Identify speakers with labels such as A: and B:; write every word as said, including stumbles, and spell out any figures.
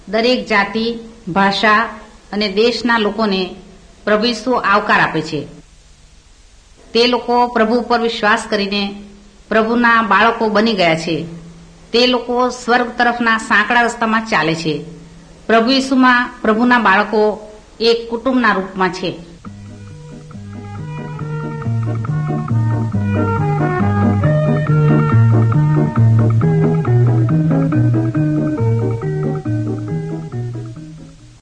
A: દરેક જાતિ, ભાષા અને દેશના લોકોને પ્રભુ ઈસુ આવકાર આપે છે. તે લોકો પ્રભુ પર વિશ્વાસ કરીને પ્રભુના બાળકો બની ગયા છે. તે લોકો સ્વર્ગ તરફના સાંકડા રસ્તામાં ચાલે છે. પ્રભુ ઈસુમાં પ્રભુના બાળકો એક કુટુંબના રૂપમાં છે.